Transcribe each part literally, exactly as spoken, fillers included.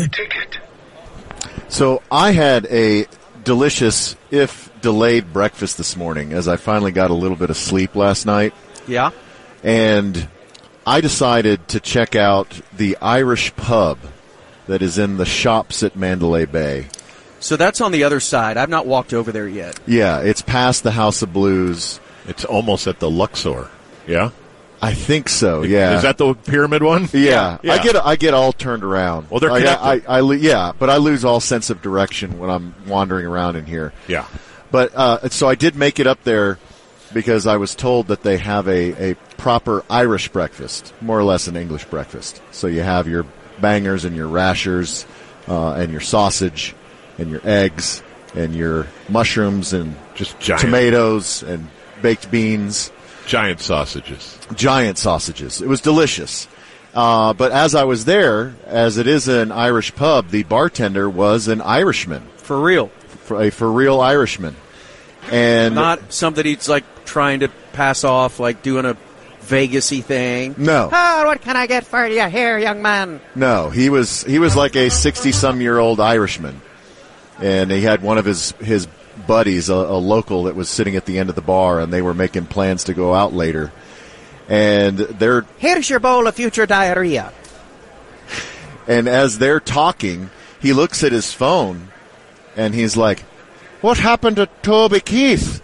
ticket. So I had a delicious, if delayed, breakfast this morning as I finally got a little bit of sleep last night. Yeah. And I decided to check out the Irish pub that is in the shops at Mandalay Bay. So that's on the other side. I've not walked over there yet. Yeah, it's past the House of Blues. It's almost at the Luxor. Yeah? I think so, yeah. Is that the pyramid one? Yeah. yeah. I get I get all turned around. Well, they're I, connected. I, I, I, yeah, but I lose all sense of direction when I'm wandering around in here. Yeah. But uh, so I did make it up there because I was told that they have a, a proper Irish breakfast, more or less an English breakfast. So you have your bangers and your rashers uh, and your sausage and your eggs and your mushrooms and just giant. tomatoes and baked beans. Giant sausages. Giant sausages. It was delicious. Uh, but as I was there, as it is an Irish pub, the bartender was an Irishman. For real. For a for real Irishman. And not something he's like trying to pass off, like doing a Vegas-y thing. No. Oh, what can I get for you here, young man? No, he was he was like a sixty-some-year-old Irishman. And he had one of his, his buddies, a, a local that was sitting at the end of the bar, and they were making plans to go out later. And they're... Here's your bowl of future diarrhea. And as they're talking, he looks at his phone, and he's like, what happened to Toby Keith?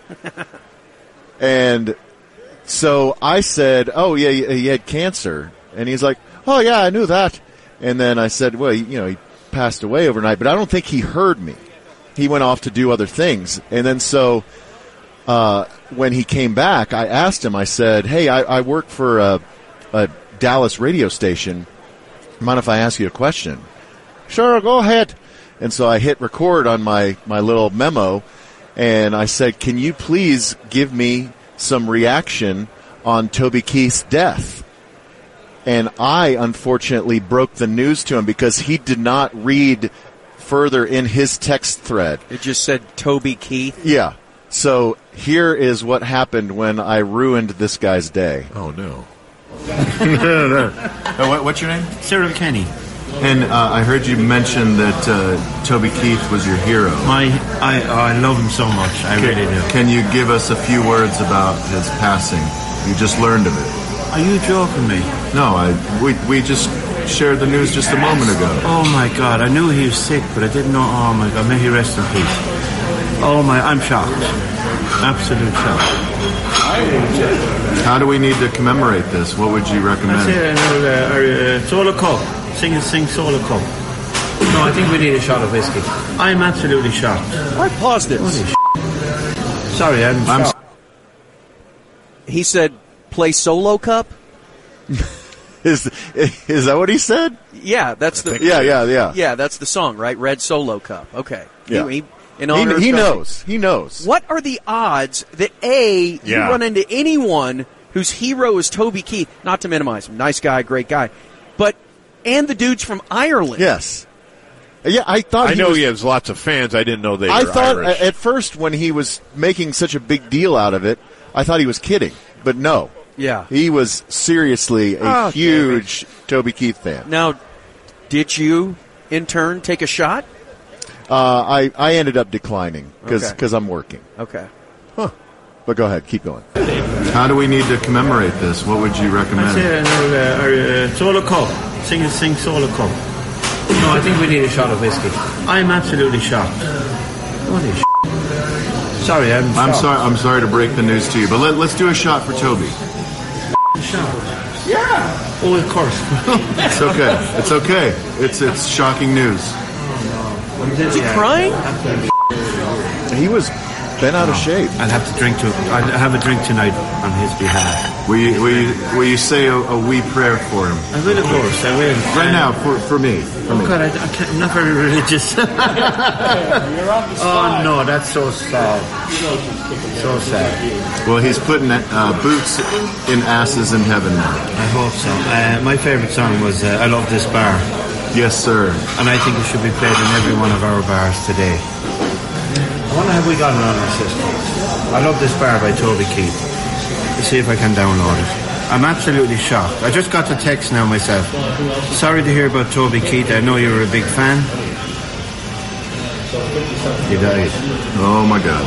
And so I said, oh, yeah, he had cancer. And he's like, oh, yeah, I knew that. And then I said, well, you know, he passed away overnight, but I don't think he heard me. He went off to do other things. And then so uh, when he came back, I asked him, I said, hey, I, I work for a, a Dallas radio station. Mind if I ask you a question? Sure, go ahead. And so I hit record on my, my little memo, and I said, can you please give me some reaction on Toby Keith's death? And I, unfortunately, broke the news to him because he did not read further in his text thread. It just said Toby Keith? Yeah. So here is what happened when I ruined this guy's day. Oh, no. no, no. Uh, what, what's your name? Cyril Kenny. And uh, I heard you mention that uh, Toby Keith was your hero. My, I, oh, I love him so much. I can, really do. Can you give us a few words about his passing? You just learned of it. Are you joking me? No, I we we just shared the news just a moment ago. Oh my God! I knew he was sick, but I didn't know. Oh my God! May he rest in peace. Oh my! I'm shocked. Absolute shock. How do we need to commemorate this? What would you recommend? I say uh, uh, Solo Cup. Sing and sing Solo Cup. No, I think we need a shot of whiskey. I'm absolutely shocked. I paused it. Sorry, I'm shocked. I'm... He said, "Play Solo Cup." is is that what he said? Yeah, that's the. Yeah, yeah, yeah. Yeah, that's the song, right? Red Solo Cup. Okay. Yeah. He, he, in honor he, he of knows. He knows. What are the odds that A, you yeah. run into anyone whose hero is Toby Keith? Not to minimize him, nice guy, great guy, but and the dude's from Ireland. Yes. Yeah, I thought. I he know was, he has lots of fans. I didn't know they. I were thought Irish. at first when he was making such a big deal out of it, I thought he was kidding, but no. Yeah. He was seriously a oh, huge Toby Keith fan. Now, did you in turn take a shot? Uh, I I ended up declining because okay. I'm working. Okay. Huh. But go ahead, keep going. How do we need to commemorate this? What would you recommend? I say uh, uh, Solo Cup. Sing and sing Solo Cup. No, I think we need a shot of whiskey. I'm absolutely shocked. Holy sh**. Sorry, I'm shocked. I'm sorry. I'm sorry to break the news to you, but let, let's do a shot for Toby. Shot. Yeah. Oh, of course. It's okay. It's okay. It's it's shocking news. Is he crying? He was bent out of shape. I'll have to drink to. I'll have a drink tonight on his behalf. Will you, will you, will you say a, a wee prayer for him? I will, of course. I will. Right now, for for me. For oh me. God, I, I can't, I'm not very religious. Oh no, that's so sad. So sad. Well, he's putting uh, boots in asses in heaven now. I hope so. Uh, my favourite song was uh, "I Love This Bar." Yes, sir. And I think it should be played in every one of our bars today. I wonder have we got it on our system. "I Love This Bar" by Toby Keith. Let's see if I can download it. I'm absolutely shocked. I just got the text now myself. Sorry to hear about Toby Keith. I know you were a big fan. He died. Oh my God.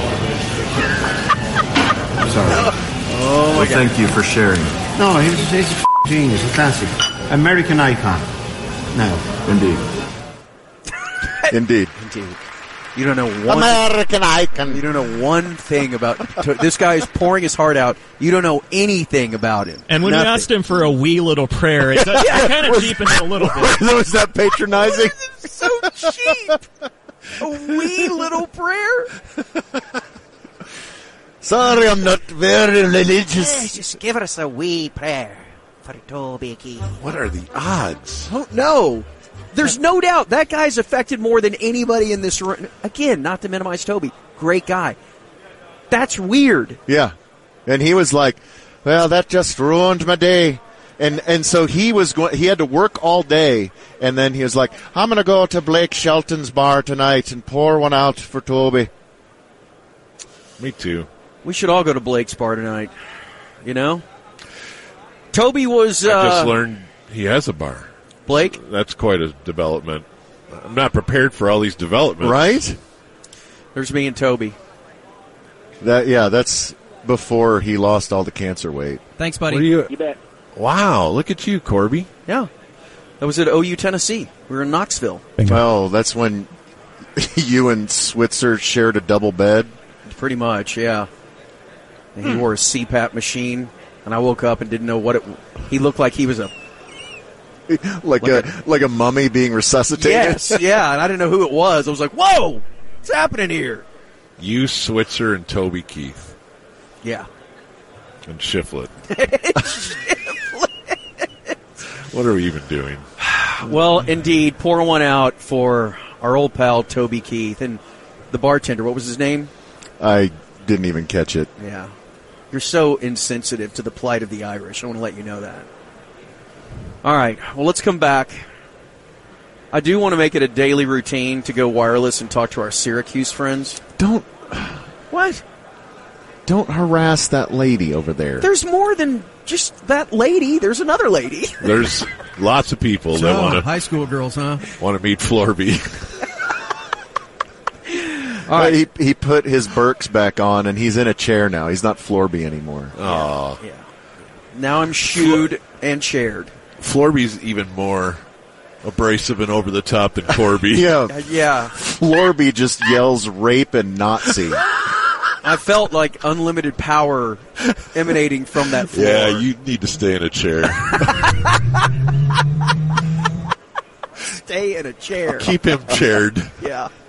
Sorry. Oh my God. Thank you for sharing. No, he was, he's a f- genius, a classic. American icon. Now. Indeed. Indeed. Indeed. You don't know one American icon. You don't know one thing about to, this guy is pouring his heart out. You don't know anything about him. And when Nothing. we asked him for a wee little prayer, it, does, it kind of cheapened it a little bit. Was that patronizing? So cheap. A wee little prayer. Sorry, I'm not very religious. Just give us a wee prayer for Toby Keith. What are the odds? Oh, no. There's no doubt that guy's affected more than anybody in this room. Again, not to minimize Toby. Great guy. That's weird. Yeah. And he was like, well, that just ruined my day. And and so he was going. He had to work all day, and then he was like, I'm going to go to Blake Shelton's bar tonight and pour one out for Toby. Me too. We should all go to Blake's bar tonight. You know? Toby was... Uh, I just learned he has a bar. Blake? That's quite a development. I'm not prepared for all these developments. Right? There's me and Toby. That yeah, that's before he lost all the cancer weight. Thanks, buddy. What are you? You bet. Wow, look at you, Corby. Yeah. That was at O U, Tennessee. We were in Knoxville. Bingo. Well, that's when you and Switzer shared a double bed. Pretty much, yeah. And he wore a C PAP machine, and I woke up and didn't know what it... He looked like he was a... like, Like a, a- like a mummy being resuscitated. Yes, yeah, and I didn't know who it was. I was like, whoa! What's happening here? You, Switzer, and Toby Keith. Yeah. And Shiflett. What are we even doing? Well, indeed, pour one out for our old pal Toby Keith and the bartender. What was his name? I didn't even catch it. Yeah. You're so insensitive to the plight of the Irish. I want to let you know that. All right. Well, let's come back. I do want to make it a daily routine to go wireless and talk to our Syracuse friends. Don't What? don't harass that lady over there. There's more than just that lady. There's another lady. There's lots of people So, that want to high school girls, huh? want to meet Florby. All right. He he put his Birks back on, and he's in a chair now. He's not Florby anymore. Oh, Yeah. Now I'm shooed and chaired. Florby's even more abrasive and over the top than Corby. Yeah, Uh, yeah. Florby just yells rape and Nazi. I felt like unlimited power emanating from that floor. Yeah, you need to stay in a chair. Stay in a chair. Keep him chaired. Yeah.